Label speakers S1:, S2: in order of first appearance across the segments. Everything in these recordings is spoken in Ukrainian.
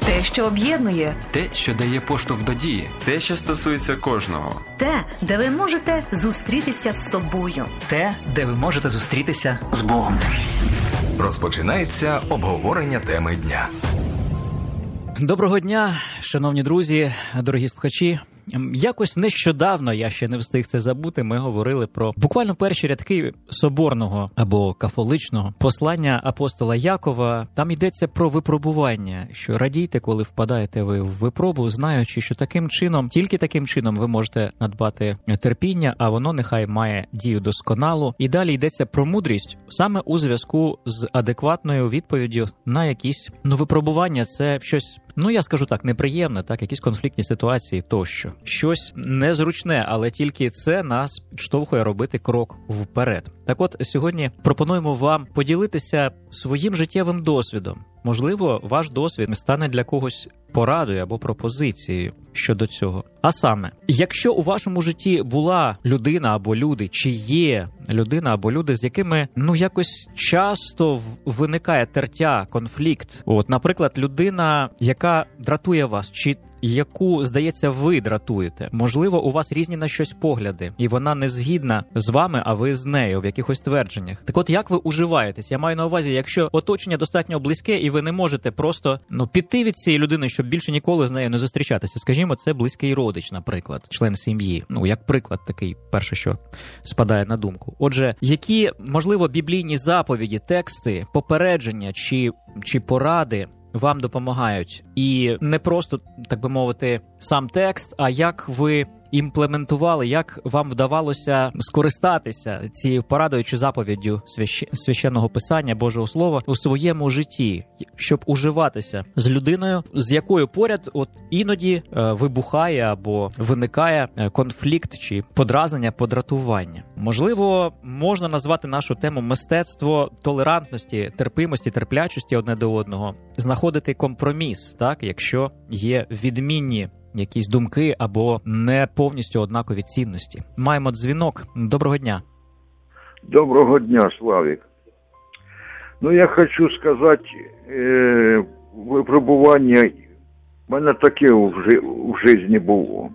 S1: Те, що об'єднує.
S2: Те, що дає поштовх до дії.
S3: Те, що стосується кожного.
S1: Те, де ви можете зустрітися з собою.
S4: Те, де ви можете зустрітися з Богом.
S5: Розпочинається обговорення теми дня.
S4: Доброго дня, шановні друзі, дорогі слухачі. Якось нещодавно, я ще не встиг це забути, ми говорили про буквально перші рядки соборного або кафоличного послання апостола Якова. Там йдеться про випробування, що радійте, коли впадаєте ви в випробу, знаючи, що таким чином, тільки таким чином ви можете надбати терпіння, а воно нехай має дію досконалу. І далі йдеться про мудрість саме у зв'язку з адекватною відповіддю на якісь випробування. Це щось, я скажу так, неприємне, так, якісь конфліктні ситуації тощо. Щось незручне, але тільки це нас підштовхує робити крок вперед. Так от, сьогодні пропонуємо вам поділитися своїм життєвим досвідом. Можливо, ваш досвід стане для когось порадою або пропозицією щодо цього. А саме, якщо у вашому житті була людина або люди, чи є людина або люди, з якими, якось часто виникає тертя, конфлікт. Наприклад, людина, яка дратує вас, чи яку, здається, ви дратуєте. Можливо, у вас різні на щось погляди, і вона не згідна з вами, а ви з нею в якихось твердженнях. Так от, як ви уживаєтесь? Я маю на увазі, якщо оточення достатньо близьке, і ви не можете просто піти від цієї людини, щоб більше ніколи з нею не зустрічатися. Скажімо, це близький родич, наприклад, член сім'ї. Як приклад такий, перше, що спадає на думку. Отже, які, можливо, біблійні заповіді, тексти, попередження чи поради вам допомагають? І не просто, так би мовити, сам текст, а як ви імплементували, як вам вдавалося скористатися цією порадою чи заповіддю священного писання, Божого Слова у своєму житті, щоб уживатися з людиною, з якою поряд іноді вибухає або виникає конфлікт чи подразнення, подратування. Можливо, можна назвати нашу тему мистецтво толерантності, терпимості, терплячості одне до одного, знаходити компроміс, так, якщо є відмінні якісь думки або не повністю однакові цінності. Маємо дзвінок. Доброго дня.
S6: Доброго дня, Славік. Я хочу сказати, випробування в мене таке в житті було.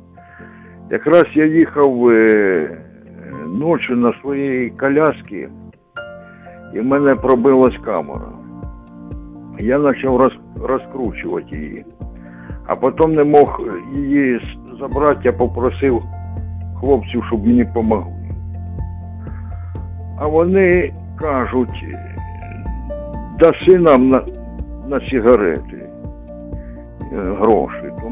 S6: Якраз я їхав ночі на своїй колясці, і в мене пробилась камера. Я почав розкручувати її. А потім не мог її забрати, я попросив хлопців, щоб мені допомогли. А вони кажуть, даси нам на сигарети гроші. То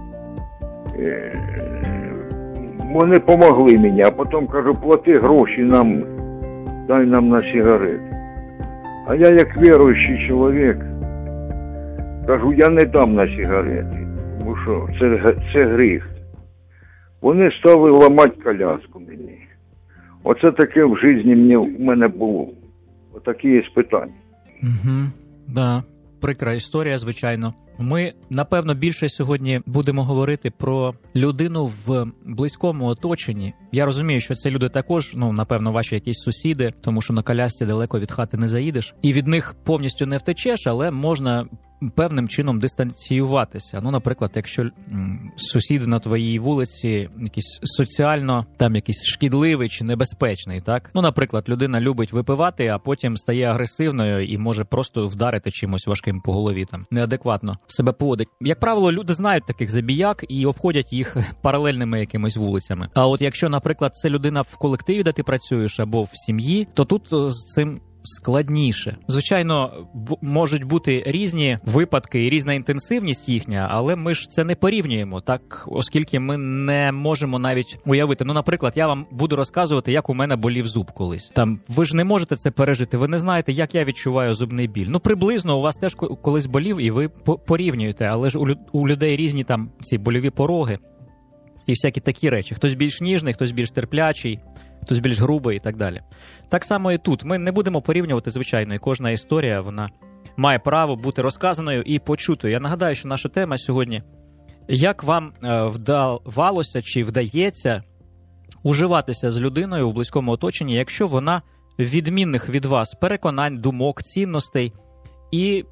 S6: вони допомогли мені, а потім кажу, плати гроші нам, дай нам на сигарети. А я, як віруючий чоловік, кажу, я не дам на сигарети, тому що це гріх. Вони стали ламати коляску мені. Оце таке в житті в мене було. Отакі є питання.
S4: Да. Прикра історія, звичайно. Ми, напевно, більше сьогодні будемо говорити про людину в близькому оточенні. Я розумію, що це люди також, напевно, ваші якісь сусіди, тому що на колясці далеко від хати не заїдеш. І від них повністю не втечеш, але можна певним чином дистанціюватися. Наприклад, якщо сусід на твоїй вулиці якийсь соціально, якийсь шкідливий чи небезпечний, так? Наприклад, людина любить випивати, а потім стає агресивною і може просто вдарити чимось важким по голові, неадекватно себе поводить. Як правило, люди знають таких забіяк і обходять їх паралельними якимись вулицями. А от якщо, наприклад, це людина в колективі, де ти працюєш, або в сім'ї, то тут з цим складніше. Звичайно, можуть бути різні випадки і різна інтенсивність їхня, але ми ж це не порівнюємо, так, оскільки ми не можемо навіть уявити. Наприклад, я вам буду розказувати, як у мене болів зуб колись. Ви ж не можете це пережити, ви не знаєте, як я відчуваю зубний біль. Приблизно у вас теж колись болів, і ви порівнюєте, але ж у людей різні ці больові пороги і всякі такі речі. Хтось більш ніжний, хтось більш терплячий, хтось більш грубий і так далі. Так само і тут. Ми не будемо порівнювати, звичайно, і кожна історія, вона має право бути розказаною і почутою. Я нагадаю, що наша тема сьогодні – як вам вдавалося чи вдається уживатися з людиною у близькому оточенні, якщо вона відмінних від вас переконань, думок, цінностей і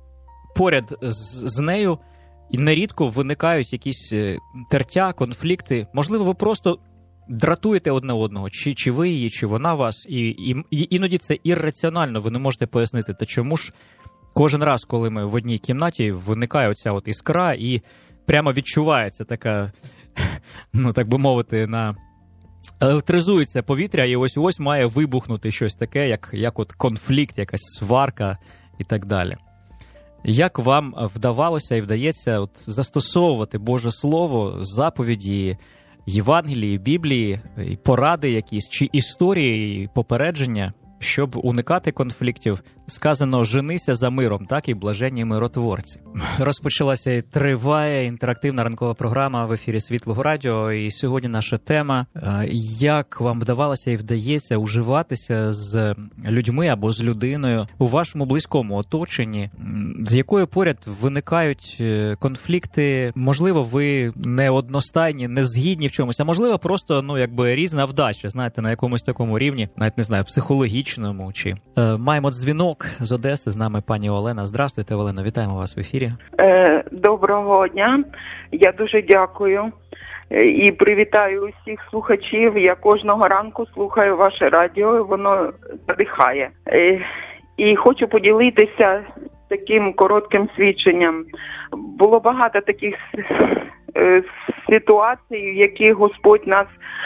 S4: поряд з нею і нерідко виникають якісь тертя, конфлікти. Можливо, ви просто дратуєте одне одного, чи ви її, чи вона вас, і іноді це ірраціонально, ви не можете пояснити, та чому ж кожен раз, коли ми в одній кімнаті, виникає оця от іскра, і прямо відчувається така, ну так би мовити, електризується повітря, і ось має вибухнути щось таке, як от конфлікт, якась сварка і так далі. Як вам вдавалося і вдається от застосовувати Боже Слово, заповіді, Євангелії, Біблії, поради якісь, чи історії, і попередження, щоб уникати конфліктів? Сказано «женися за миром», так, і блаженні миротворці. Розпочалася і триває інтерактивна ранкова програма в ефірі Світлого Радіо, і сьогодні наша тема – як вам вдавалося і вдається уживатися з людьми або з людиною у вашому близькому оточенні, з якою поряд виникають конфлікти, можливо, ви не одностайні, не згідні в чомусь, а можливо, просто, різна вдача, знаєте, на якомусь такому рівні, навіть не знаю, психологічному, чи маємо дзвінок з Одеси, з нами пані Олена. Здравствуйте, Олена, вітаємо вас в ефірі.
S7: Доброго дня, я дуже дякую і привітаю усіх слухачів. Я кожного ранку слухаю ваше радіо, воно надихає. І хочу поділитися таким коротким свідченням. Було багато таких ситуацій, в яких Господь нас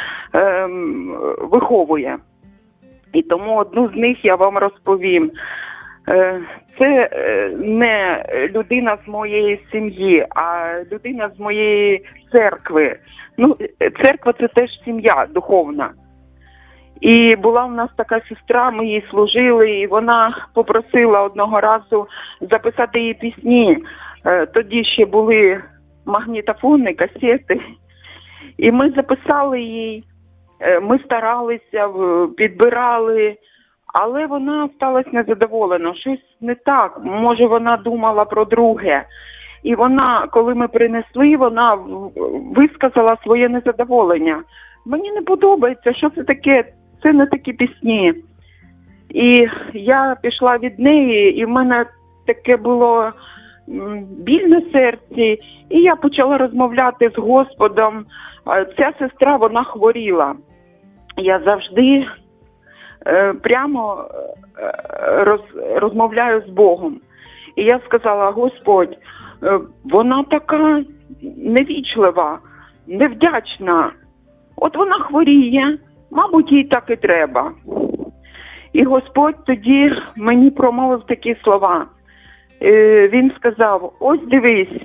S7: виховує. І тому одну з них я вам розповім. Це не людина з моєї сім'ї, а людина з моєї церкви. Церква – це теж сім'я духовна. І була в нас така сестра, ми їй служили, і вона попросила одного разу записати їй пісні. Тоді ще були магнітофони, касети. І ми записали їй. Ми старалися, підбирали, але вона сталася незадоволена. Щось не так, може вона думала про друге. І вона, коли ми принесли, вона висказала своє незадоволення. Мені не подобається, що це таке, це не такі пісні. І я пішла від неї, і в мене таке було біль на серці. І я почала розмовляти з Господом. Ця сестра, вона хворіла. Я завжди прямо розмовляю з Богом. І я сказала: Господь, вона така невічлива, невдячна. От вона хворіє, мабуть, їй так і треба. І Господь тоді мені промовив такі слова. Він сказав: ось дивись,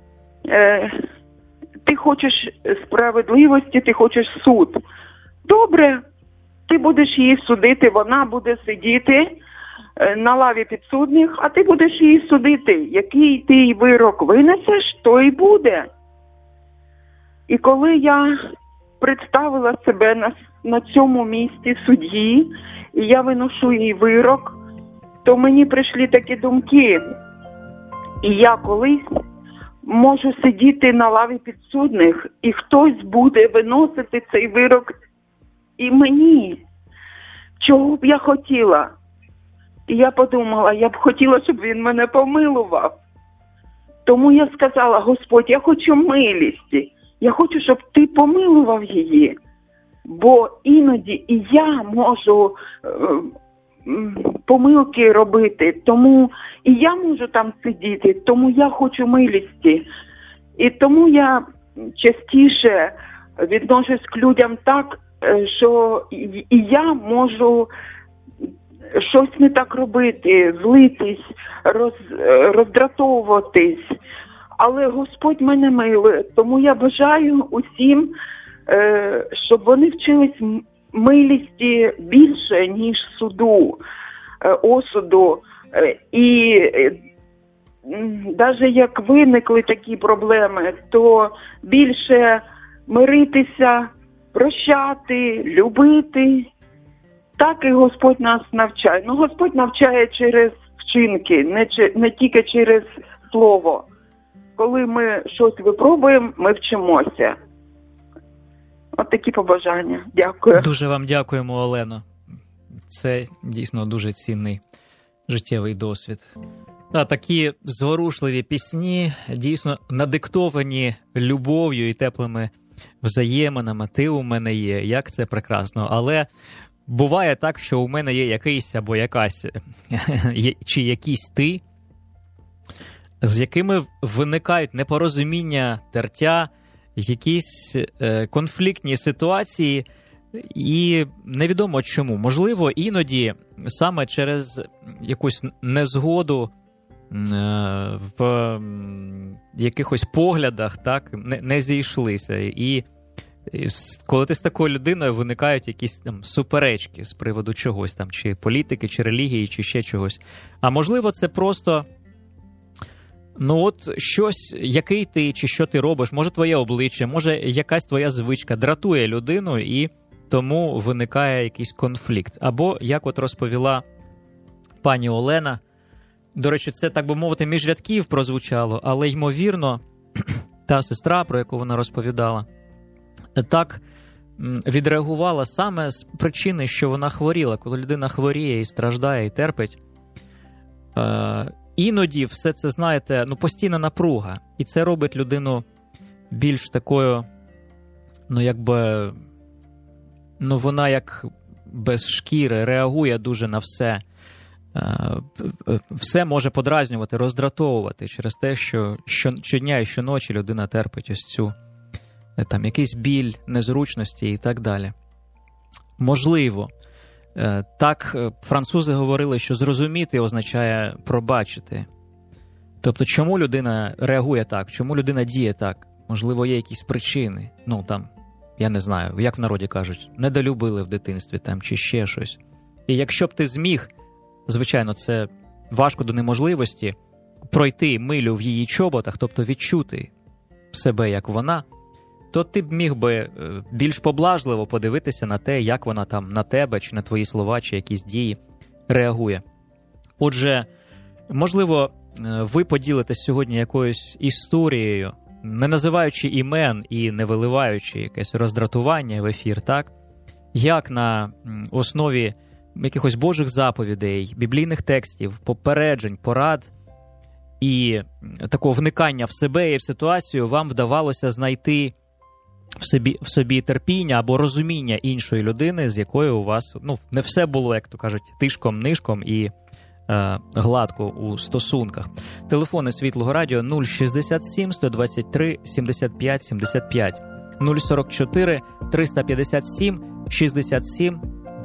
S7: ти хочеш справедливості, ти хочеш суд. Добре, ти будеш її судити, вона буде сидіти на лаві підсудних, а ти будеш її судити. Який ти вирок винесеш, то і буде. І коли я представила себе на цьому місці судді, і я виношу їй вирок, то мені прийшли такі думки. І я колись можу сидіти на лаві підсудних, і хтось буде виносити цей вирок і мені. Чого б я хотіла? І я подумала, я б хотіла, щоб він мене помилував. Тому я сказала: Господь, я хочу милості. Я хочу, щоб ти помилував її. Бо іноді і я можу помилки робити, тому і я можу там сидіти, тому я хочу милості. І тому я частіше відношусь к людям так, що і я можу щось не так робити, злитись, роздратовуватись. Але Господь мене милує, тому я бажаю усім, щоб вони вчились милості більше, ніж суду, осуду. І навіть як виникли такі проблеми, то більше миритися, прощати, любити. Так і Господь нас навчає. Господь навчає через вчинки, не тільки через слово. Коли ми щось випробуємо, ми вчимося. От такі побажання. Дякую.
S4: Дуже вам дякуємо, Олено. Це дійсно дуже цінний життєвий досвід. Такі зворушливі пісні, дійсно надиктовані любов'ю і теплими взаєминами. Ти у мене є, як це прекрасно. Але буває так, що у мене є якийсь або якась, чи якийсь ти, з якими виникають непорозуміння, тертя, якісь конфліктні ситуації, і невідомо чому. Можливо, іноді саме через якусь незгоду в якихось поглядах, так, не зійшлися. І коли ти з такою людиною, виникають якісь там суперечки з приводу чогось там, чи політики, чи релігії, чи ще чогось. А можливо, це просто щось, який ти, чи що ти робиш, може твоє обличчя, може якась твоя звичка дратує людину, і тому виникає якийсь конфлікт. Або, як от розповіла пані Олена, до речі, це, так би мовити, між рядків прозвучало, але, ймовірно, та сестра, про яку вона розповідала, так відреагувала саме з причини, що вона хворіла. Коли людина хворіє і страждає, і терпить, іноді все це, знаєте, постійна напруга. І це робить людину більш такою, вона як без шкіри, реагує дуже на все. Все може подразнювати, роздратовувати через те, що щодня і щоночі людина терпить ось цю якийсь біль, незручності і так далі. Можливо, так французи говорили, що зрозуміти означає пробачити. Тобто, чому людина реагує так, чому людина діє так? Можливо, є якісь причини. Я не знаю, як в народі кажуть, недолюбили в дитинстві там, чи ще щось. І якщо б ти зміг, звичайно, це важко до неможливості, пройти милю в її чоботах, тобто відчути себе, як вона, то ти б міг би більш поблажливо подивитися на те, як вона там на тебе, чи на твої слова, чи якісь дії реагує. Отже, можливо, ви поділитесь сьогодні якоюсь історією, не називаючи імен і не виливаючи якесь роздратування в ефір, так? Як на основі якихось Божих заповідей, біблійних текстів, попереджень, порад і такого вникання в себе і в ситуацію вам вдавалося знайти в собі терпіння або розуміння іншої людини, з якою у вас не все було, як то кажуть, тишком-нишком і гладко у стосунках. Телефони Світлого Радіо 067 123 75 75, 044 357 67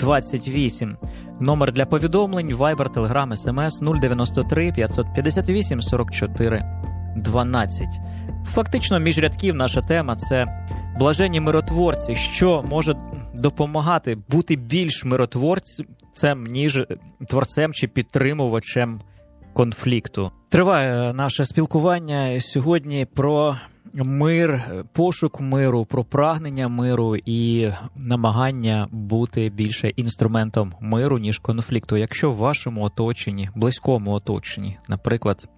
S4: 28. Номер для повідомлень, Viber, Telegram, SMS 093 558 44 12. Фактично, між рядків наша тема – це блаженні миротворці, що може допомагати бути більш миротворцем, ніж творцем чи підтримувачем конфлікту. Триває наше спілкування сьогодні про мир, пошук миру, про прагнення миру і намагання бути більше інструментом миру, ніж конфлікту. Якщо в вашому оточенні, близькому оточенні, наприклад,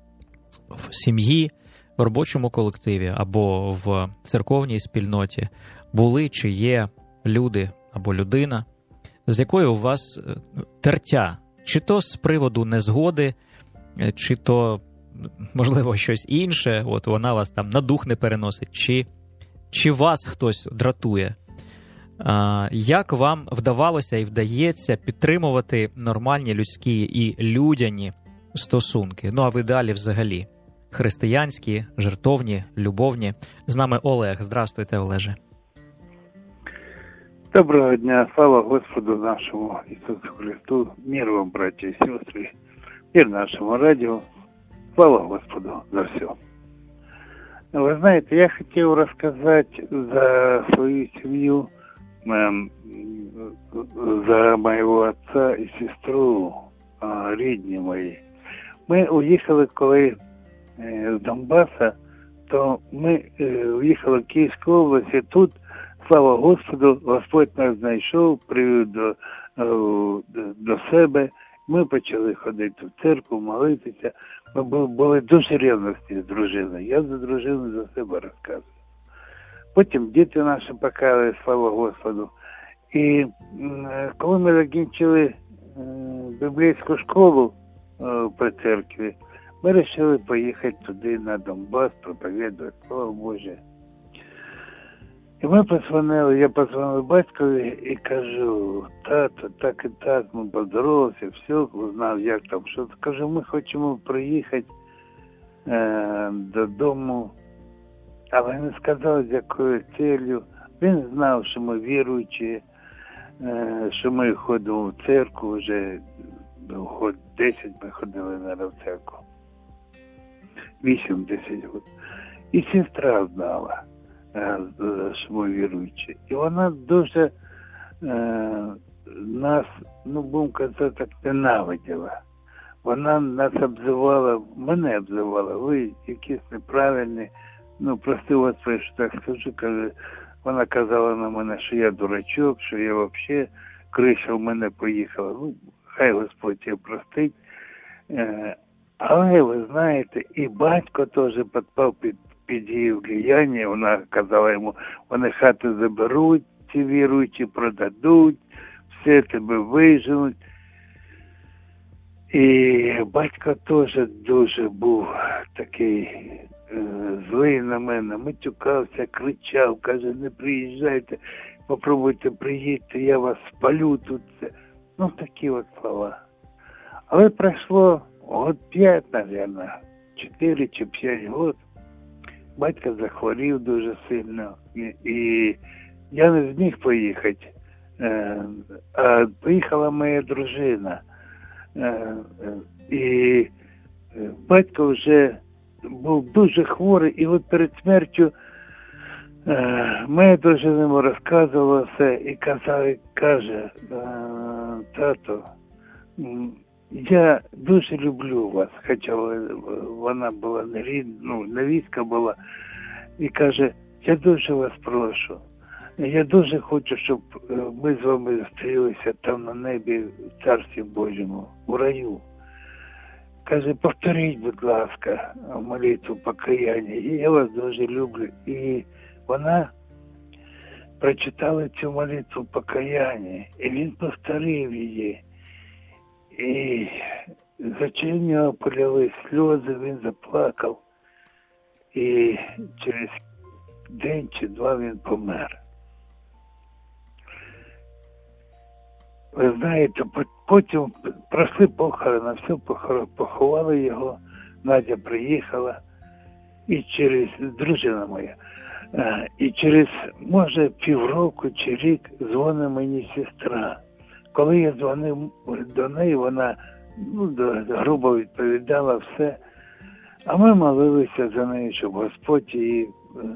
S4: в сім'ї, в робочому колективі або в церковній спільноті були чи є люди або людина, з якою у вас тертя, чи то з приводу незгоди, чи то, можливо, щось інше, от вона вас там на дух не переносить, чи вас хтось дратує. Як вам вдавалося і вдається підтримувати нормальні людські і людяні стосунки? А в ідеалі взагалі християнські, жертовні, любовні. З нами Олег. Здравствуйте, Олеже.
S8: Доброго дня, слава Господу нашему Иисусу Христу, мир вам, братья и сестры, мир нашему радио, слава Господу за все. Вы знаете, я хотел рассказать за свою семью, за моего отца и сестру, рідні мої. Ми уїхали, коли з Донбаса, то ми уїхали в Київську область, і тут, слава Господу, Господь нас знайшов, привів до себе. Ми почали ходити в церкву, молитися. Ми були дуже ревності з дружиною. Я за дружину за себе розказую. Потім діти наші покаяли, слава Господу. І коли ми закінчили біблійську школу, при церкві. Ми вирішили поїхати туди, на Донбас, проповідувати Слово Боже. І я позвонив батькові і кажу: тато, так і так, ми поздоровався, все, узнав, як там, що. Кажу, ми хочемо приїхати додому, але не сказав, з якою цілею. Він знав, що ми віруючі, що ми ходимо в церкву, вже 10 ми ходили, наверное, в церкву. 8-10 років. І сестра знала, що ми віруючі. І вона дуже нас, будемо казати, так, ненавиділа. Вона нас обзивала, мене обзивала, ви якісь неправильні, прости Господи, що так скажу, каже, вона казала на мене, що я дурачок, що я взагалі, криша в мене поїхала. Хай Господь її простить. Але, ви знаєте, і батько теж підпав під її влияння. Вона казала йому, вони хати заберуть, ці віруючі продадуть, все тебе виженуть. І батько теж дуже був такий злий на мене, матюкався, кричав, каже, не приїжджайте, попробуйте приїдьте, я вас спалю тут. Такі от слова. Але пройшло год 5, мабуть, 4 чи 5 років. Батько захворів дуже сильно. І я не зміг поїхати. А поїхала моя дружина. І батько вже був дуже хворий. І от перед смертю моя дружина йому розказувала все і каже, тато, я дуже люблю вас, хоча вона була невістка була, і каже, я дуже вас прошу, я дуже хочу, щоб ми з вами зустрілися там на небі в Царстві Божому, у раю. Каже, повторіть, будь ласка, молитву покаяння, я вас дуже люблю. І вона прочитала цю молитву покаяння, і він повторив її. І з очей в нього полились сльози, він заплакав. І через день чи два він помер. Ви знаєте, потім пройшли похорони, все поховали його, Надя приїхала, і дружина моя, і через, може, півроку чи рік дзвонить мені сестра. Коли я дзвонив до неї, вона грубо відповідала все, а ми молилися за неї, щоб Господь її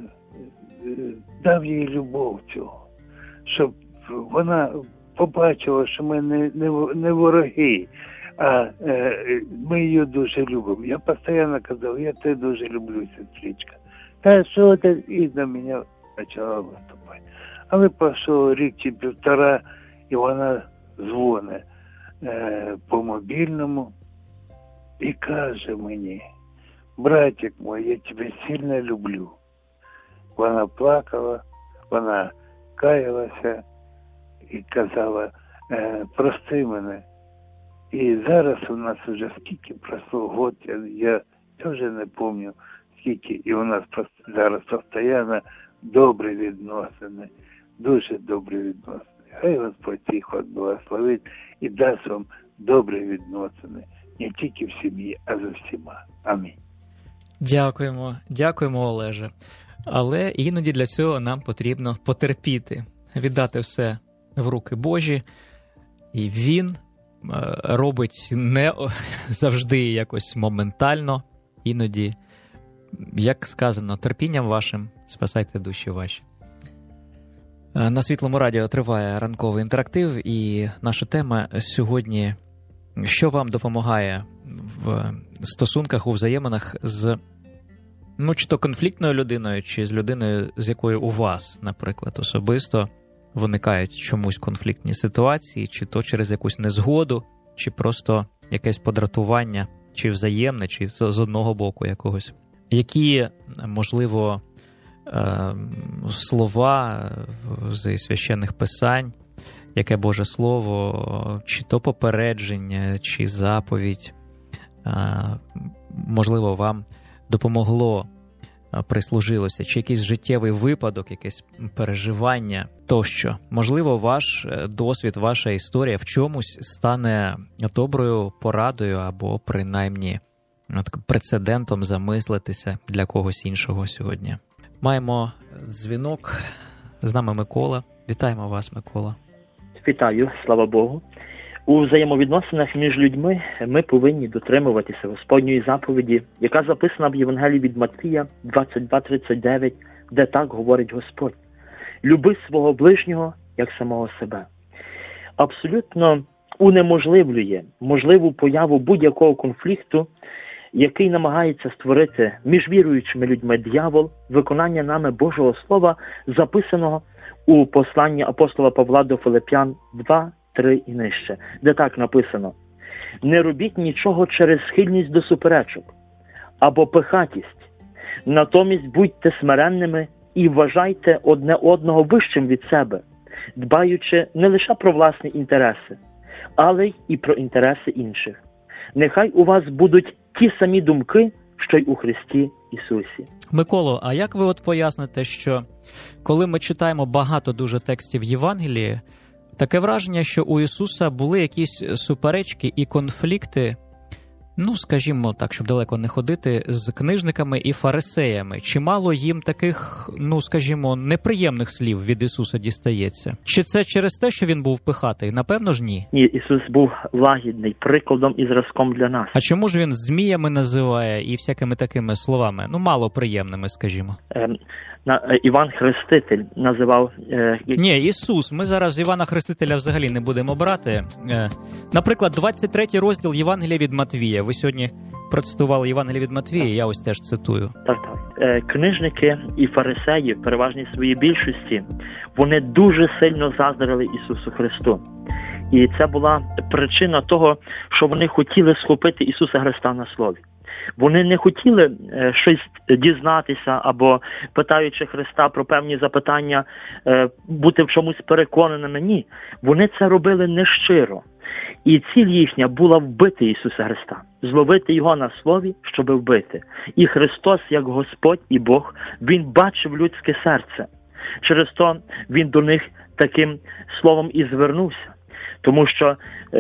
S8: дав їй любов цього, щоб вона побачила, що ми не вороги, а ми її дуже любимо. Я постійно казав, я тебе дуже люблю, сестричка. Та що ти? І до мене почала виступати. Але пройшов рік чи півтора, і вона дзвонить по мобільному і каже мені, братик мой, я тебе сильно люблю. Вона плакала, вона каялася і казала, прости мене. І зараз у нас вже скільки пройшло год, я вже не пам'ятаю скільки, і у нас зараз постійно добрі відносини, дуже добрі відносини. Хай Господь їх вас благословить і дасть вам добрі відносини, не тільки в сім'ї, а за всіма. Амінь.
S4: Дякуємо, Олеже. Але іноді для цього нам потрібно потерпіти, віддати все в руки Божі, і Він робить не завжди якось моментально, іноді, як сказано, терпінням вашим спасайте душі ваші. На Світлому радіо триває ранковий інтерактив, і наша тема сьогодні – що вам допомагає в стосунках, у взаєминах з, чи то конфліктною людиною, чи з людиною, з якою у вас, наприклад, особисто виникають чомусь конфліктні ситуації, чи то через якусь незгоду, чи просто якесь подратування, чи взаємне, чи з одного боку якогось. Які, можливо, слова зі священних писань, яке Боже Слово, чи то попередження, чи заповідь можливо, вам допомогло, прислужилося, чи якийсь життєвий випадок, якесь переживання тощо. Можливо, ваш досвід, ваша історія в чомусь стане доброю порадою або принаймні прецедентом замислитися для когось іншого сьогодні. Маємо дзвінок. З нами Микола. Вітаємо вас, Микола.
S9: Вітаю, слава Богу. У взаємовідносинах між людьми ми повинні дотримуватися Господньої заповіді, яка записана в Євангелії від Матвія 22:39, де так говорить Господь: «Люби свого ближнього, як самого себе». Абсолютно унеможливлює можливу появу будь-якого конфлікту, який намагається створити між віруючими людьми диявол, виконання нами Божого Слова, записаного у посланні апостола Павла до Филип'ян 2:3 і нижче, де так написано: «Не робіть нічого через схильність до суперечок або пихатість, натомість будьте смиренними і вважайте одне одного вищим від себе, дбаючи не лише про власні інтереси, але й про інтереси інших. Нехай у вас будуть ті самі думки, що й у Христі Ісусі».
S4: Миколо, а як ви поясните, що коли ми читаємо багато дуже текстів Євангелії, таке враження, що у Ісуса були якісь суперечки і конфлікти, скажімо так, щоб далеко не ходити, з книжниками і фарисеями. Чимало їм таких, скажімо, неприємних слів від Ісуса дістається? Чи це через те, що він був пихатий? Напевно ж ні.
S9: Ні, Ісус був лагідний, прикладом і зразком для нас.
S4: А чому ж він зміями називає і всякими такими словами, мало приємними, скажімо?
S9: Іван Хреститель називав...
S4: Ні, Ісус. Ми зараз Івана Хрестителя взагалі не будемо брати. Наприклад, 23 розділ Євангелія від Матвія. Ви сьогодні процитували Євангелія від Матвія, я ось теж цитую.
S9: Так. Книжники і фарисеї, в переважній своїй більшості, вони дуже сильно заздрили Ісусу Христу. І це була причина того, що вони хотіли схопити Ісуса Христа на слові. Вони не хотіли щось дізнатися або, питаючи Христа про певні запитання, бути в чомусь переконаними. Ні, вони це робили нещиро. І ціль їхня була вбити Ісуса Христа, зловити Його на слові, щоб вбити. І Христос, як Господь і Бог, Він бачив людське серце. Через то Він до них таким словом і звернувся. Тому що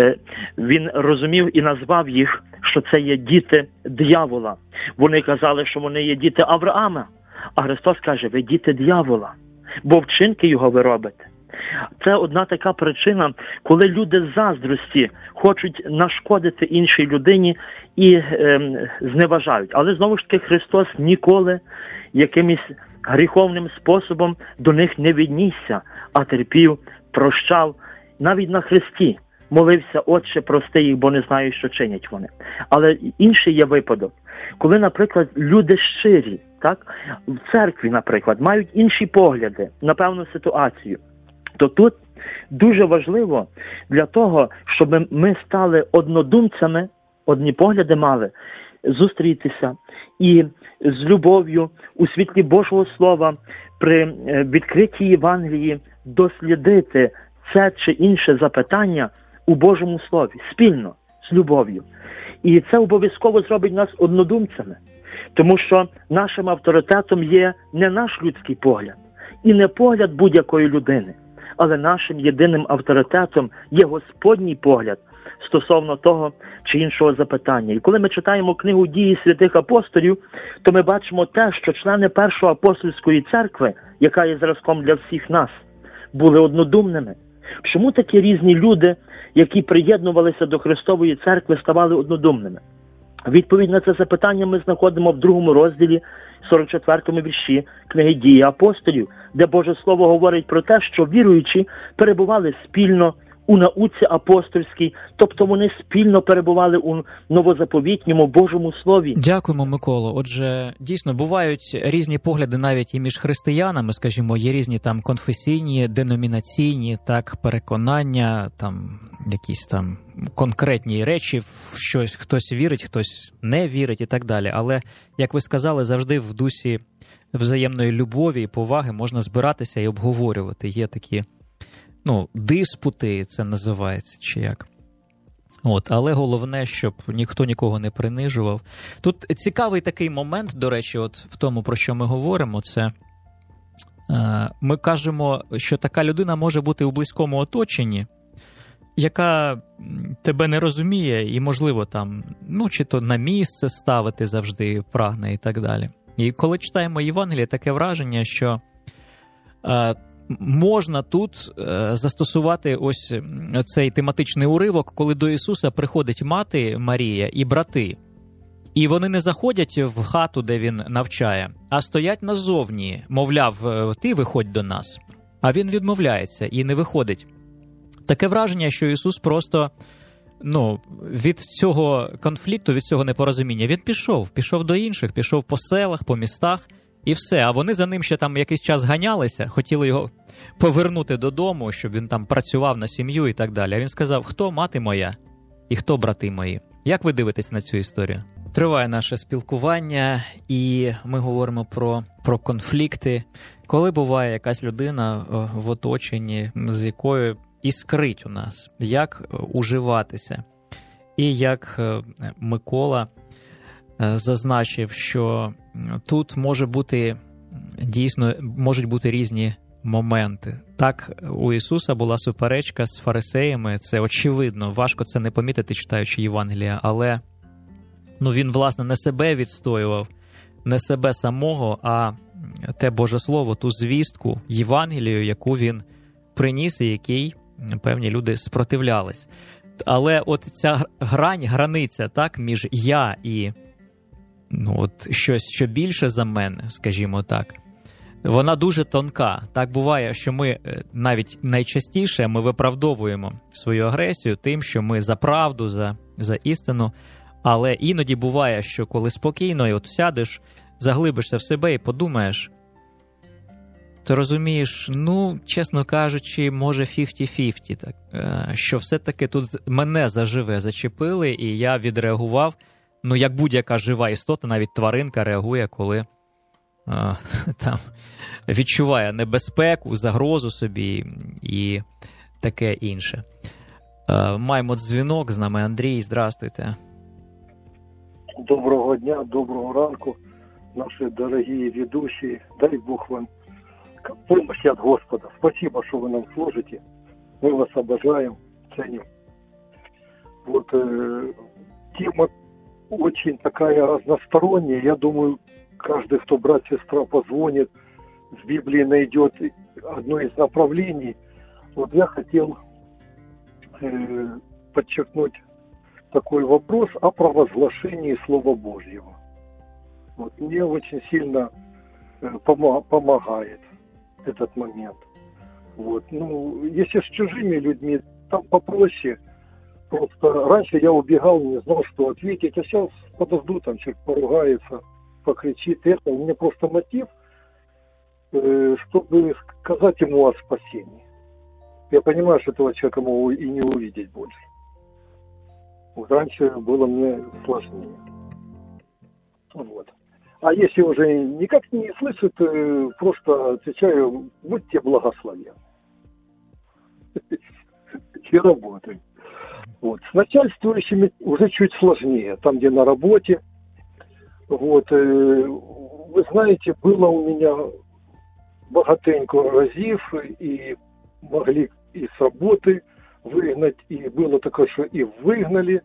S9: Він розумів і назвав їх, що це є діти диявола. Вони казали, що вони є діти Авраама. А Христос каже: ви діти диявола, бо вчинки його ви робите. Це одна така причина, коли люди з заздрості хочуть нашкодити іншій людині і зневажають. Але знову ж таки Христос ніколи якимось гріховним способом до них не віднісся, а терпів, прощав. Навіть на хресті молився: «Отче, прости їх, бо не знають, що чинять вони». Але інший є випадок, коли, наприклад, люди щирі, так, в церкві, наприклад, мають інші погляди на певну ситуацію, то тут дуже важливо для того, щоб ми стали однодумцями, одні погляди мали, зустрітися і з любов'ю у світлі Божого Слова при відкритій Євангелії дослідити це чи інше запитання у Божому Слові, спільно, з любов'ю. І це обов'язково зробить нас однодумцями, тому що нашим авторитетом є не наш людський погляд і не погляд будь-якої людини, але нашим єдиним авторитетом є Господній погляд стосовно того чи іншого запитання. І коли ми читаємо книгу «Дії святих апостолів», то ми бачимо те, що члени Першої апостольської церкви, яка є зразком для всіх нас, були однодумними. Чому такі різні люди, які приєднувалися до Христової церкви, ставали однодумними? Відповідь на це запитання ми знаходимо в 2 розділі, 44 вірші книги «Дії апостолів», де Боже Слово говорить про те, що віруючі перебували спільно у науці апостольській, тобто вони спільно перебували у новозаповітньому Божому Слові.
S4: Дякуємо, Миколо. Отже, дійсно, бувають різні погляди навіть і між християнами, скажімо, є різні там конфесійні, деномінаційні, так, переконання, там якісь там конкретні речі, в щось хтось вірить, хтось не вірить і так далі. Але, як ви сказали, завжди в дусі взаємної любові і поваги можна збиратися і обговорювати. Є такі диспути, це називається, чи як. Але головне, щоб ніхто нікого не принижував. Тут цікавий такий момент, до речі, от в тому, про що ми говоримо, це ми кажемо, що така людина може бути у близькому оточенні, яка тебе не розуміє і, можливо, там, чи то на місце ставити завжди прагне і так далі. І коли читаємо Євангеліє, таке враження, що можна тут застосувати ось цей тематичний уривок, коли до Ісуса приходить мати Марія і брати. І вони не заходять в хату, де він навчає, а стоять назовні, мовляв, ти виходь до нас. А він відмовляється і не виходить. Таке враження, що Ісус просто, від цього конфлікту, від цього непорозуміння, він пішов до інших, пішов по селах, по містах, і все. А вони за ним ще там якийсь час ганялися, хотіли його повернути додому, щоб він там працював на сім'ю і так далі. А він сказав, хто мати моя і хто брати мої? Як ви дивитесь на цю історію? Триває наше спілкування, і ми говоримо про конфлікти. Коли буває якась людина в оточенні, з якою іскрить у нас, як уживатися. І як Микола зазначив, що тут можуть бути різні моменти. Так, у Ісуса була суперечка з фарисеями, це очевидно, важко це не помітити, читаючи Євангелія, але він, власне, не себе відстоював, не себе самого, а те Боже Слово, ту звістку, Євангелію, яку він приніс і який певні люди спротивлялись. Але от ця границя, так, між я і щось, що більше за мене, скажімо так, вона дуже тонка. Так буває, що ми навіть найчастіше ми виправдовуємо свою агресію тим, що ми за правду, за істину, але іноді буває, що коли спокійно і от сядеш, заглибишся в себе і подумаєш, то розумієш, чесно кажучи, може 50-50, так, що все-таки тут мене зачепили, і я відреагував, як будь-яка жива істота, навіть тваринка реагує, коли там відчуває небезпеку, загрозу собі і таке інше. Маємо дзвінок, з нами Андрій, здрастуйте.
S10: Доброго дня, доброго ранку, наши дорогие ведущие, дай Бог вам помощи от Господа. Спасибо, что вы нам служите. Мы вас обожаем, ценим. Тема очень такая разносторонняя. Я думаю, каждый, кто брат, сестра, позвонит, в Библии найдет одно из направлений. Я хотел подчеркнуть такой вопрос о провозглашении Слова Божьего. Мне очень сильно помогает этот момент. Если с чужими людьми, там попроще. Просто раньше я убегал, не знал, что ответить, а сейчас подожду, там человек поругается, покричит. Это у меня просто мотив, чтобы сказать ему о спасении. Я понимаю, что этого человека могу и не увидеть больше. Раньше было мне сложнее. А если уже никак не слышит, просто отвечаю, будьте благословенны. И работаю. С начальствующими уже чуть сложнее, там, где на работе. Вы знаете, было у меня богатенько разив, и могли и с работы выгнать, и было такое, что и выгнали.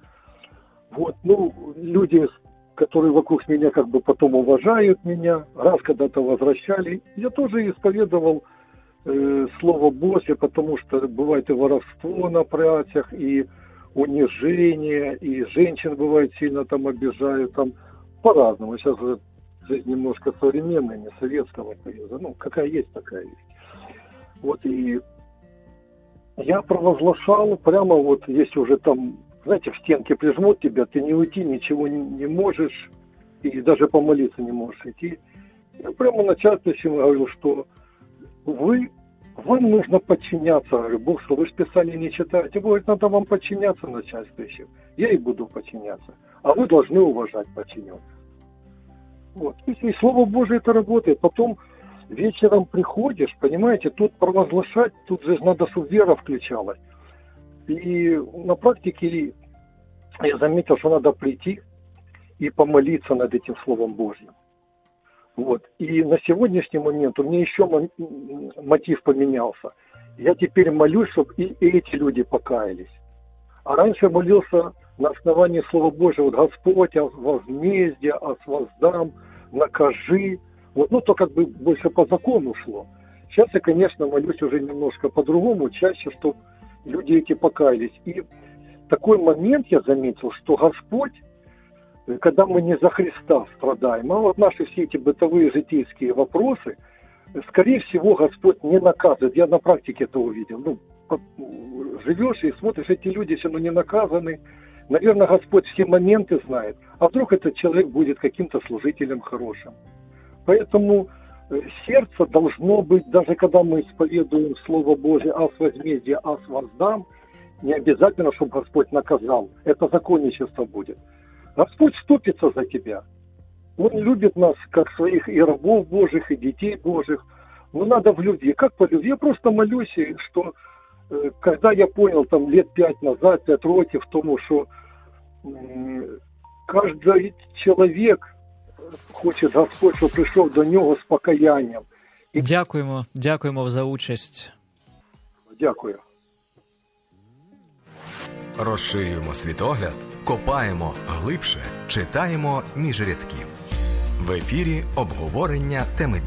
S10: Люди, которые вокруг меня как бы потом уважают меня, раз когда-то возвращали. Я тоже исповедовал Слово Божье, потому что бывает и воровство на працах, и унижение, и женщин бывает сильно там обижают, там по-разному. Сейчас же жизнь немножко современная, не Советского Союза. Какая есть, такая есть. И я провозглашал прямо если уже там, знаете, в стенке прижмут тебя, ты не уйти, ничего не можешь, и даже помолиться не можешь идти. Я прямо начальствующим говорил, что вам нужно подчиняться. Говорю, Бог сказал, вы же Писание не читаете. Говорит, надо вам подчиняться начальствующим. Я и буду подчиняться. А вы должны уважать подчиненных. И Слово Божие это работает. Потом вечером приходишь, понимаете, тут провозглашать, тут же надо, чтобы вера включалась. И на практике я заметил, что надо прийти и помолиться над этим Словом Божьим. Вот. И на сегодняшний момент у меня еще мотив поменялся. Я теперь молюсь, чтобы и эти люди покаялись. А раньше молился на основании Слова Божьего: вот Господь, возмездие, воздам, накажи. Вот, ну, то как бы больше по закону шло. Сейчас я, конечно, молюсь уже немножко по-другому, чаще, чтобы люди эти покаялись. И такой момент я заметил, что Господь, когда мы не за Христа страдаем, а вот наши все эти бытовые житейские вопросы, скорее всего, Господь не наказывает. Я на практике это увидел. Ну, живешь и смотришь, эти люди все равно не наказаны. Наверное, Господь все моменты знает. А вдруг этот человек будет каким-то служителем хорошим. Поэтому сердце должно быть, даже когда мы исповедуем Слово Божие: «Аз возмездие, аз воздам», не обязательно, чтобы Господь наказал. Это законничество будет. Господь вступится за тебя. Он любит нас, как своих и рабов Божьих, и детей Божьих. Но надо в любви. Как по любви? Я просто молюсь, что когда я понял там лет 5 назад, 5 років тому, що кожен чоловік хоче Господь, щоб прийшов до нього з покаянням.
S4: Дякуємо за участь.
S10: Дякую.
S5: Розширюємо світогляд, копаємо глибше, читаємо між рядків. В ефірі обговорення теми.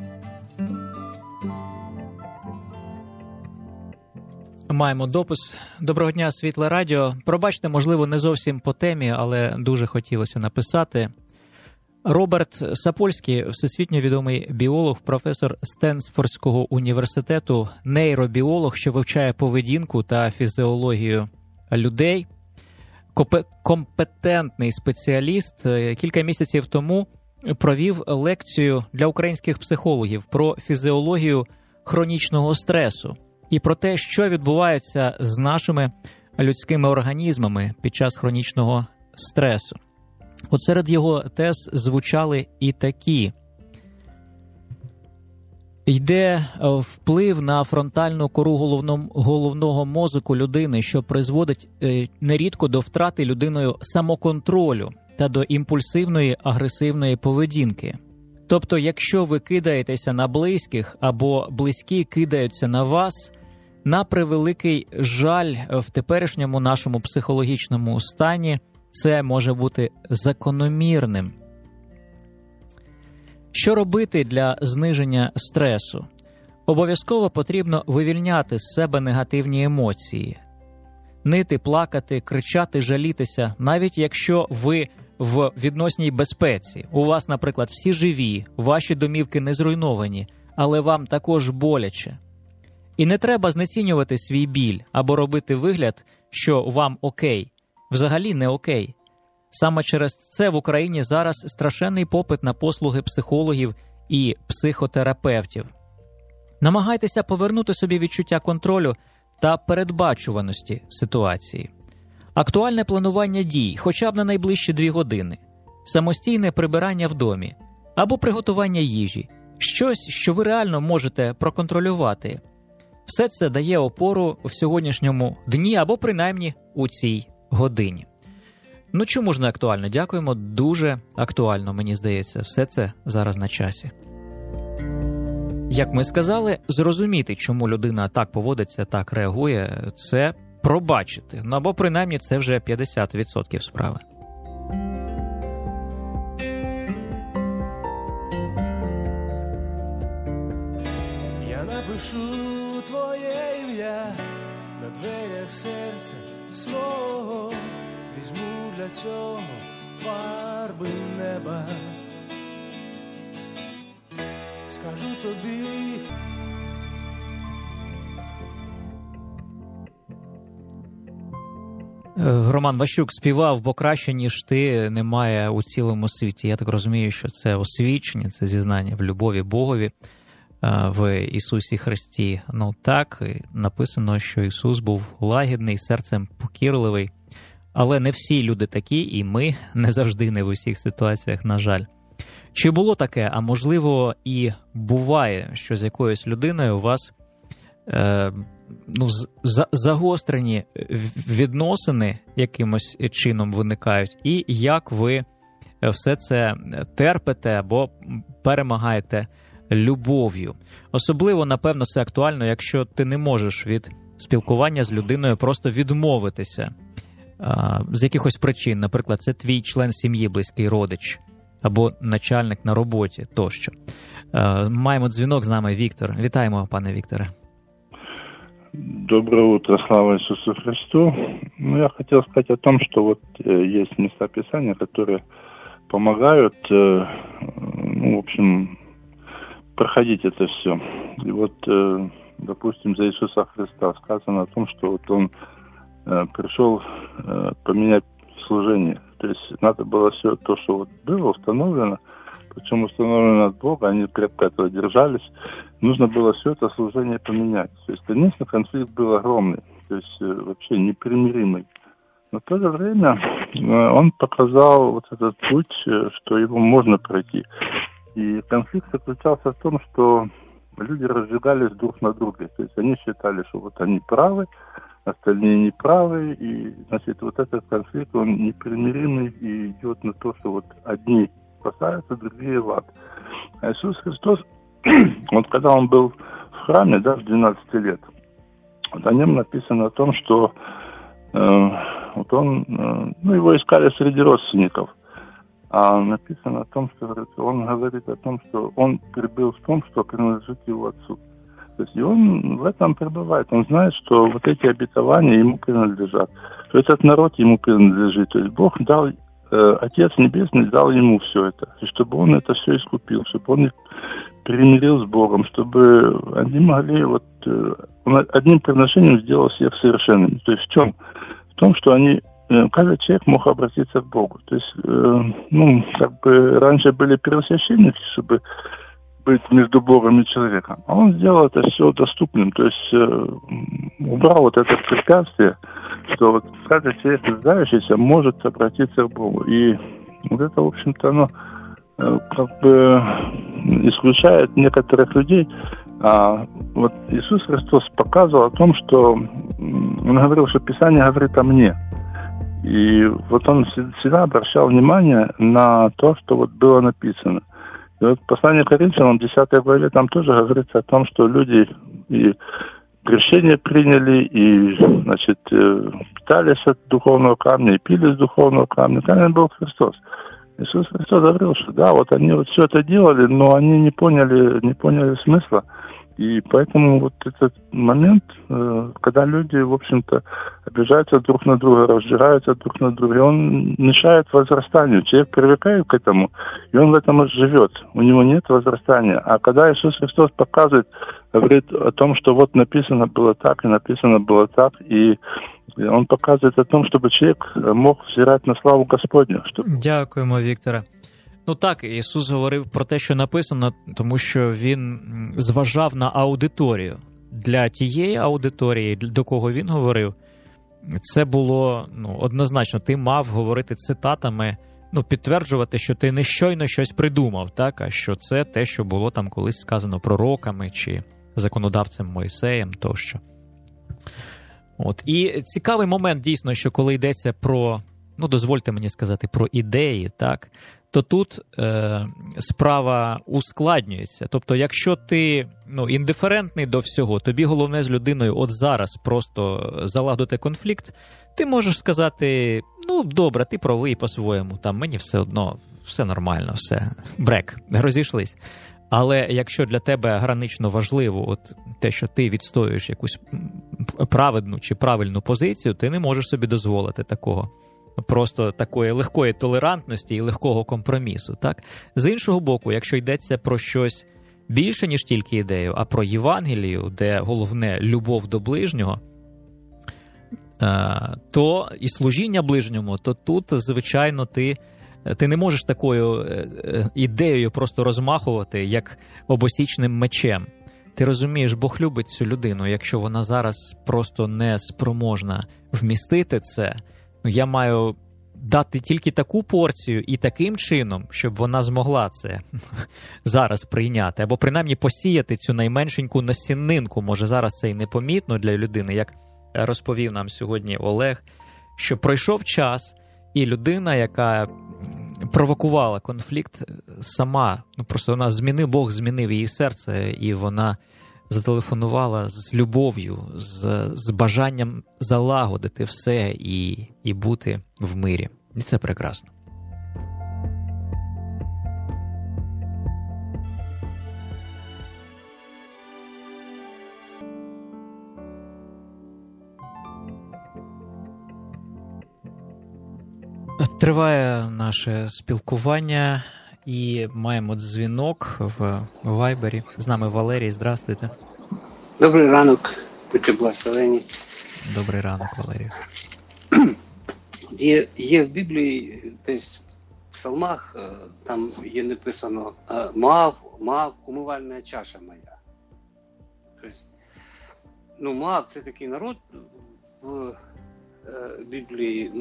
S4: Маємо допис. Доброго дня, Світле Радіо. Пробачте, можливо, не зовсім по темі, але дуже хотілося написати. Роберт Сапольський, всесвітньо відомий біолог, професор Стенфордського університету, нейробіолог, що вивчає поведінку та фізіологію людей, компетентний спеціаліст, кілька місяців тому провів лекцію для українських психологів про фізіологію хронічного стресу і про те, що відбувається з нашими людськими організмами під час хронічного стресу. От серед його тез звучали і такі. Йде вплив на фронтальну кору головного мозку людини, що призводить нерідко до втрати людиною самоконтролю та до імпульсивної агресивної поведінки. Тобто, якщо ви кидаєтеся на близьких або близькі кидаються на вас, на превеликий жаль, в теперішньому нашому психологічному стані це може бути закономірним. Що робити для зниження стресу? Обов'язково потрібно вивільняти з себе негативні емоції. Нити, плакати, кричати, жалітися, навіть якщо ви в відносній безпеці. У вас, наприклад, всі живі, ваші домівки не зруйновані, але вам також боляче. І не треба знецінювати свій біль або робити вигляд, що вам окей. Взагалі не окей. Саме через це в Україні зараз страшенний попит на послуги психологів і психотерапевтів. Намагайтеся повернути собі відчуття контролю та передбачуваності ситуації. Актуальне планування дій, хоча б на найближчі 2 години. Самостійне прибирання в домі. Або приготування їжі. Щось, що ви реально можете проконтролювати. Все це дає опору в сьогоднішньому дні або принаймні у цій годині. Ну чому ж не актуально? Дякуємо, дуже актуально, мені здається. Все це зараз на часі. Як ми сказали, зрозуміти, чому людина так поводиться, так реагує, це пробачити. Ну або принаймні це вже 50% справи.
S11: Я напишу твоє ім'я на дверях серця свого. Візьму для цього фарби неба. Скажу тобі.
S4: Роман Ващук співав «Бо краще, ніж ти, немає у цілому світі». Я так розумію, що це освічення, це зізнання в любові Богові в Ісусі Христі. Ну так, написано, що Ісус був лагідний, серцем покірливий. Але не всі люди такі, і ми не завжди, не в усіх ситуаціях, на жаль. Чи було таке, а можливо і буває, що з якоюсь людиною у вас загострені відносини якимось чином виникають, і як ви все це терпите або перемагаєте любов'ю. Особливо, напевно, це актуально, якщо ти не можеш від спілкування з людиною просто відмовитися з якихось причин. Наприклад, це твій член сім'ї, близький родич, або начальник на роботі тощо. Маємо дзвінок з нами Віктор. Вітаємо, пане Вікторе.
S12: Доброе утро, слава Иисусу Христу. Я хотел сказать о том, что вот есть места Писания, которые помогают, в общем, проходить это все. И вот, допустим, за Иисуса Христа сказано о том, что вот Он пришел поменять служение. То есть надо было все то, что вот было установлено, причем установлено от Бога, они крепко этого держались, нужно было все это служение поменять. То есть, конечно, конфликт был огромный, то есть вообще непримиримый. Но в то же время он показал вот этот путь, что его можно пройти. И конфликт заключался в том, что люди разжигались друг на друге. То есть они считали, что вот они правы, остальные неправы. И, значит, вот этот конфликт, он непримиримый и идет на то, что вот одни спасаются, другие в ад. А Иисус Христос, вот когда он был в храме, да, в 12 лет, вот о нем написано о том, что вот он, его искали среди родственников. А написано о том, что он говорит о том, что он прибыл в том, что принадлежит его отцу. То есть и он в этом пребывает. Он знает, что вот эти обетования ему принадлежат, что этот народ ему принадлежит. То есть Бог дал, Отец Небесный дал ему все это, и чтобы он это все искупил, чтобы он их примирил с Богом, чтобы они могли вот он одним приношением сделал всех совершенными. То есть в чем? В том, что они каждый человек мог обратиться к Богу. То есть, раньше были первосвященники, чтобы быть между Богом и человеком. А он сделал это все доступным. То есть, убрал вот это препятствие, что вот каждый человек, нуждающийся, может обратиться к Богу. И вот это, в общем-то, оно исключает некоторых людей. А вот Иисус Христос показывал о том, что Он говорил, что Писание говорит о мне. И вот он всегда обращал внимание на то, что вот было написано. И вот послание к Коринфянам, 10 главе, там тоже говорится о том, что люди и крещение приняли, и, значит, питались от духовного камня, и пили с духовного камня. Камень был Христос. Иисус Христос говорил, что да, вот они вот все это делали, но они не поняли смысла. И поэтому вот этот момент, когда люди, в общем-то, обижаются друг на друга, раздираются друг на друга, он мешает возрастанию. Человек привыкает к этому, и он в этом живет. У него нет возрастания. А когда Иисус Христос показывает, говорит о том, что вот написано было так, и написано было так, и он показывает о том, чтобы человек мог взирать на славу Господню.
S4: Дякуємо, Вікторе. Ну так, Ісус говорив про те, що написано, тому що Він зважав на аудиторію. Для тієї аудиторії, до кого Він говорив, це було однозначно. Ти мав говорити цитатами, підтверджувати, що ти не щойно щось придумав, так, а що це те, що було там колись сказано пророками чи законодавцем Мойсеєм тощо. От. І цікавий момент дійсно, що коли йдеться про, дозвольте мені сказати, про ідеї, так, то тут справа ускладнюється. Тобто, якщо ти індиферентний до всього, тобі головне з людиною от зараз просто залагодити конфлікт, ти можеш сказати, добре, ти правий по-своєму, там мені все одно, все нормально, все, брек, розійшлись. Але якщо для тебе гранично важливо от те, що ти відстоюєш якусь праведну чи правильну позицію, ти не можеш собі дозволити такого. Просто такої легкої толерантності і легкого компромісу, так? З іншого боку, якщо йдеться про щось більше, ніж тільки ідею, а про Євангелію, де головне любов до ближнього, то і служіння ближньому, то тут, звичайно, ти не можеш такою ідеєю просто розмахувати, як обосічним мечем. Ти розумієш, Бог любить цю людину, якщо вона зараз просто не спроможна вмістити це, я маю дати тільки таку порцію і таким чином, щоб вона змогла це зараз прийняти, або принаймні посіяти цю найменшеньку насінинку. Може, зараз це і непомітно для людини, як розповів нам сьогодні Олег, що пройшов час, і людина, яка провокувала конфлікт, сама, просто Бог змінив її серце, і вона зателефонувала з любов'ю, з бажанням залагодити все і бути в мирі. І це прекрасно. Триває наше спілкування і маємо дзвінок в Вайбері. З нами Валерій, здравствуйте.
S13: Добрий ранок, будьте благословені.
S4: Добрий ранок, Валерій.
S13: Є в Біблії, десь в псалмах, там є написано «Моав, умивальна чаша моя». Тобто, Моав – це такий народ в Біблії,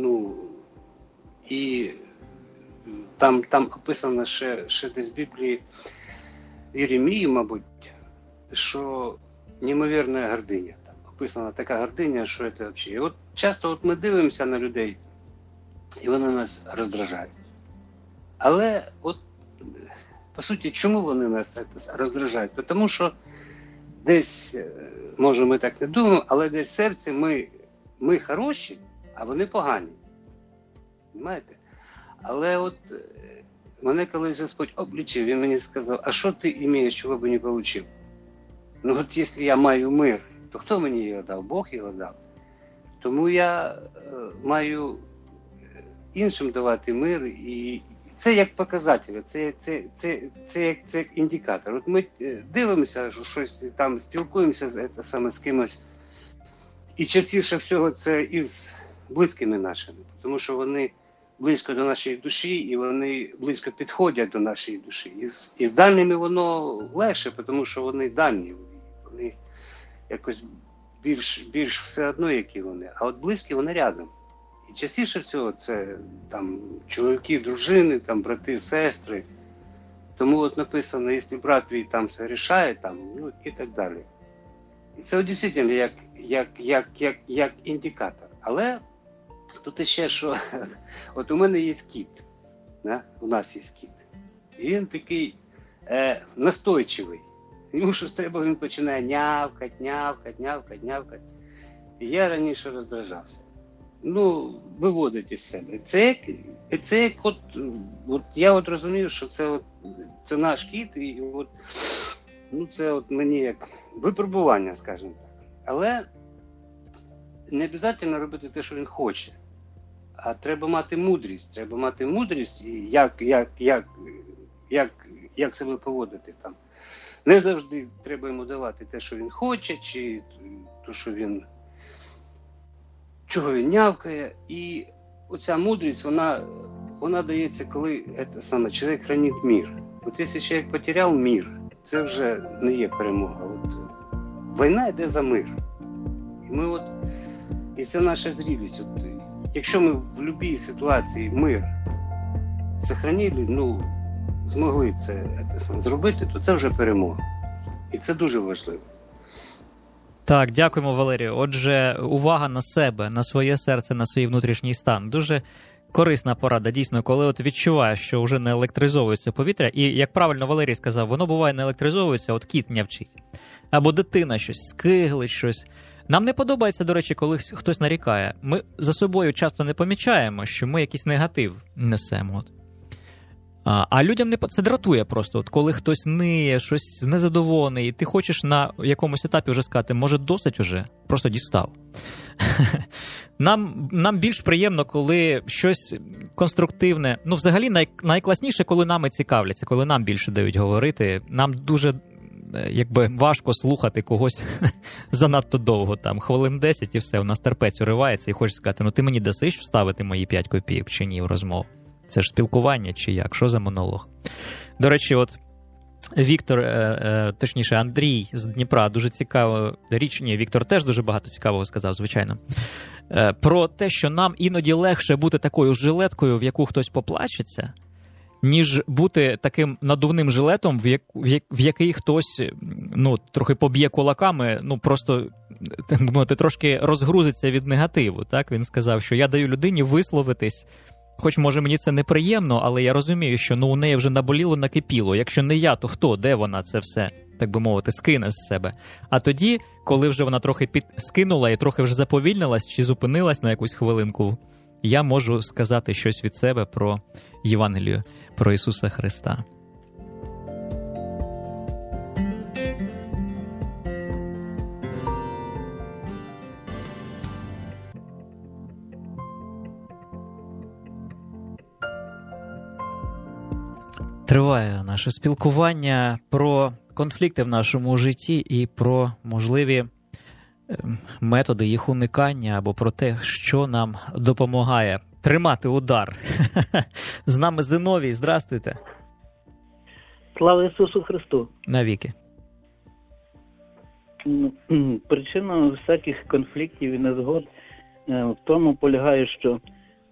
S13: і там описано ще десь в Біблії, в Єремії, мабуть, що неймовірна гординя. Там описана така гординя, що це взагалі. І от часто ми дивимося на людей, і вони нас роздражають. Але по суті, чому вони нас роздражають? Тому що десь, може ми так не думаємо, але десь в серці ми хороші, а вони погані. Понимаєте? Але мене колись Господь облічив, він мені сказав, а що ти маєш, чого б не отримав? Якщо я маю мир, то хто мені його дав? Бог його дав. Тому я маю іншим давати мир, і це як показатель, це як індикатор. Ми дивимося, що щось там спілкуємося з кимось, і частіше всього це із близькими нашими, тому що вони близько до нашої душі, і вони близько підходять до нашої душі. І з дальніми воно легше, тому що вони дальні, вони якось більш все одно, які вони. А близькі, вони рядом. І частіше всього це там чоловіки, дружини, там брати, сестри. Тому написано, якщо брат твій там все рішає, і так далі. І це дійсно як індикатор. Але тут ще що, у мене є кіт, у нас є кіт. І він такий настойчивий. Йому щось треба, він починає нявкать. І я раніше роздражався. Виводить із себе. Це як я розумію, що це наш кіт, і це мені як випробування, скажімо так. Але не обов'язково робити те, що він хоче. А треба мати мудрість, і як себе поводити там. Не завжди треба йому давати те, що він хоче, чи те, що чого він нявкає. І оця мудрість, вона дається, коли чоловік хранить мир. Якщо чоловік потеряв мир, це вже не є перемога. Війна йде за мир. І це наша зрілість. Якщо ми в будь-якій ситуації мир зберігали, змогли це зробити, то це вже перемога. І це дуже важливо.
S4: Так, дякуємо, Валерію. Отже, увага на себе, на своє серце, на свій внутрішній стан. Дуже корисна порада, дійсно, коли відчуваєш, що вже не електризовується повітря. І, як правильно Валерій сказав, воно буває не електризовується, кіт нявчить. Або дитина щось, скиглить щось. Нам не подобається, до речі, коли хтось нарікає. Ми за собою часто не помічаємо, що ми якийсь негатив несемо. А людям це дратує просто. Коли хтось ниє, щось незадоволений, і ти хочеш на якомусь етапі вже сказати, може досить уже, просто дістав. Нам більш приємно, коли щось конструктивне, взагалі найкласніше, коли нами цікавляться, коли нам більше дають говорити. Нам дуже важко слухати когось занадто довго, хвилин 10 і все, у нас терпець уривається і хочеш сказати, ти мені дасиш вставити мої 5 копійок чи ні в розмову? Це ж спілкування чи як? Що за монолог? До речі, Віктор, точніше, Андрій з Дніпра, дуже цікаво річ. Ні, Віктор теж дуже багато цікавого сказав, звичайно. Про те, що нам іноді легше бути такою жилеткою, в яку хтось поплачеться, ніж бути таким надувним жилетом, в який хтось, ну, трохи поб'є кулаками, ну, просто, так мовити, трошки розгрузиться від негативу, так? Він сказав, що я даю людині висловитись, хоч, може, мені це неприємно, але я розумію, що, ну, у неї вже наболіло, накипіло. Якщо не я, то хто? Де вона це все, так би мовити, скине з себе? А тоді, коли вже вона трохи скинула і трохи вже заповільнилась чи зупинилась на якусь хвилинку, я можу сказати щось від себе про Євангелію, про Ісуса Христа. Триває наше спілкування про конфлікти в нашому житті і про можливі методи їх уникання або про те, що нам допомагає тримати удар. З нами Зиновій, здрастуйте.
S14: Слава Ісусу Христу.
S4: Навіки.
S14: Причина всяких конфліктів і незгод в тому полягає, що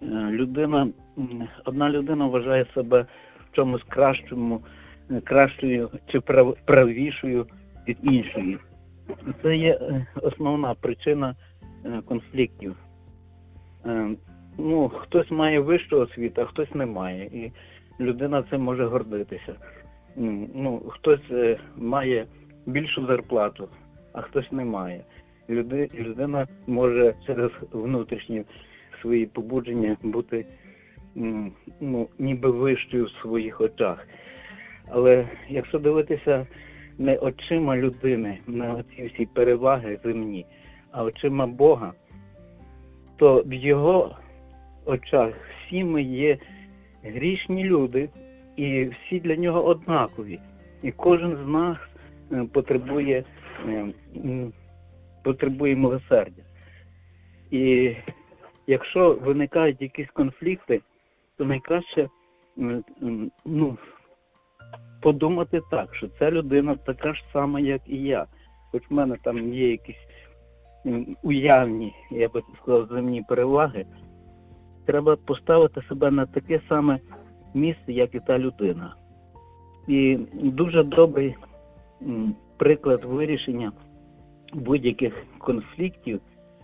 S14: одна людина вважає себе в чомусь кращою чи правішою від іншої. Це є основна причина конфліктів. Ну, хтось має вищу освіту, а хтось не має. І людина цим може гордитися. Ну, хтось має більшу зарплату, а хтось не має. Людина може через внутрішні свої побудження бути, ну, ніби вищою в своїх очах. Але якщо дивитися не очима людини на оці всі переваги земні, а очима Бога, то в його очах всі ми є грішні люди, і всі для нього однакові. І кожен з нас потребує милосердя. І якщо виникають якісь конфлікти, то найкраще, ну, подумати так, що ця людина така ж сама, як і я. Хоч в мене там є якісь уявні, я би сказав, земні переваги, треба поставити себе на таке саме місце, як і та людина. І дуже добрий приклад вирішення будь-яких конфліктів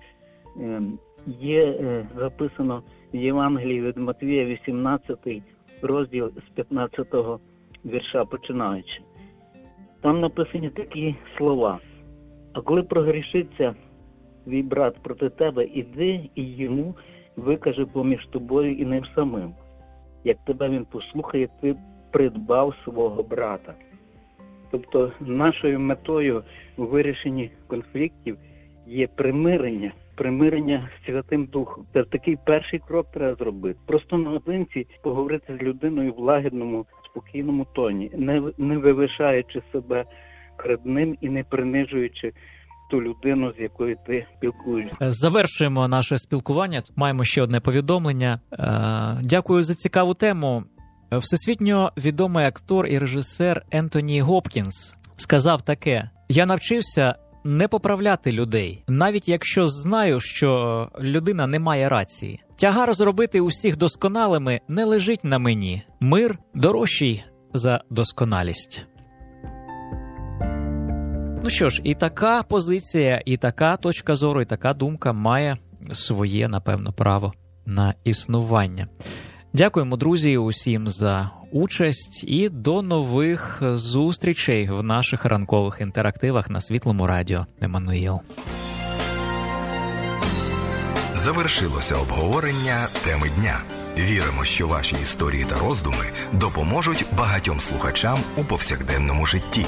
S14: є записано в Євангелії від Матвія, 18 розділ з 15-го вірша починаючи. Там написані такі слова: «А коли прогрішиться твій брат проти тебе, іди і йому викажи поміж тобою і ним самим. Як тебе він послухає, ти придбав свого брата». Тобто нашою метою у вирішенні конфліктів є примирення з Святим Духом. Це такий перший крок треба зробити. Просто наодинці поговорити з людиною в лагідному, спокійному тоні, не вивишаючи себе перед ним і не принижуючи ту людину, з якою ти спілкуєшся.
S4: Завершуємо наше спілкування. Маємо ще одне повідомлення. Дякую за цікаву тему. Всесвітньо відомий актор і режисер Ентоні Гопкінс сказав таке: «Я навчився не поправляти людей, навіть якщо знаю, що людина не має рації. Тягар зробити усіх досконалими не лежить на мені. Мир дорожчий за досконалість». Ну що ж, і така позиція, і така точка зору, і така думка має своє, напевно, право на існування. Дякуємо, друзі, усім за участь і до нових зустрічей в наших ранкових інтерактивах на Світлому радіо Еммануїл.
S5: Завершилося обговорення теми дня. Віримо, що ваші історії та роздуми допоможуть багатьом слухачам у повсякденному житті.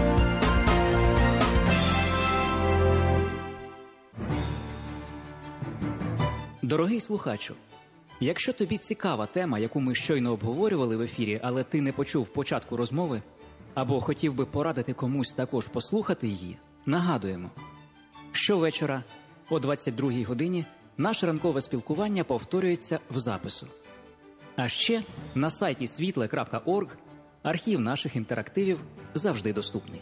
S15: Дорогий слухачу, якщо тобі цікава тема, яку ми щойно обговорювали в ефірі, але ти не почув початку розмови, або хотів би порадити комусь також послухати її, нагадуємо, щовечора о 22-й годині наше ранкове спілкування повторюється в запису. А ще на сайті світле.орг Архів наших інтерактивів завжди доступний.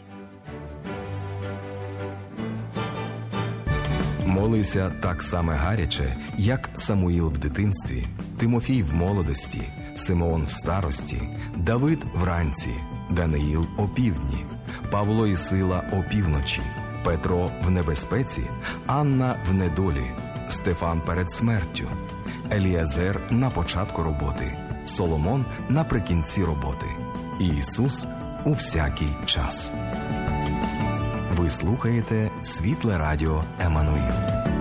S5: Молися так само гаряче, як Самуїл в дитинстві, Тимофій в молодості, Симеон в старості, Давид вранці, Даниїл опівдні, Павло і Сила опівночі, Петро в небезпеці, Анна в недолі, Стефан перед смертю, Еліазер на початку роботи, Соломон наприкінці роботи, і Ісус у всякий час. Ви слухаєте Світле Радіо Еммануїл.